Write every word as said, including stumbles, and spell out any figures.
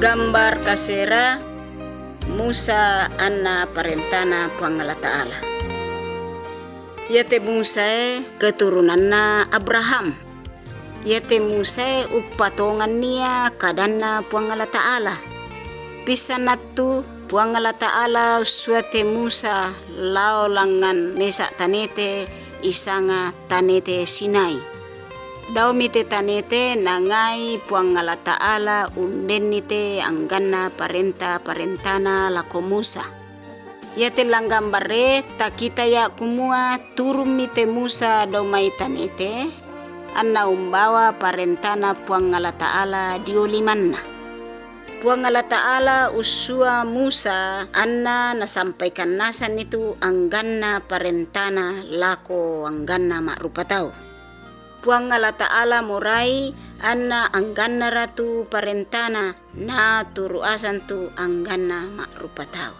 Gambar kasera Musa anna parentana Puang Allah Ta'ala. Yate Musa keturunanna Abraham. Yate Musa upatongan niya kadanna Puang Allah Ta'ala. Bisa natu Puang Allah Ta'ala suate Musa lao langan mesa tanete isanga tanete Sinai. Daw mite tanete nangai Puang Allah Ta'ala umbenite anggana parenta parentana lako Musa. Yate langgam bare takita ya kumua turum mite Musa daw mai tanete anna umbawa parentana Puang Allah Ta'ala diolimanna. Puang Allah Ta'ala usua Musa anna nasampaikan nasan itu anggana parentana lako anggana makrupa tau. Puang Allah Ta'ala morai anna anggana ratu parentana na turu asan tu anggana makrupa tau.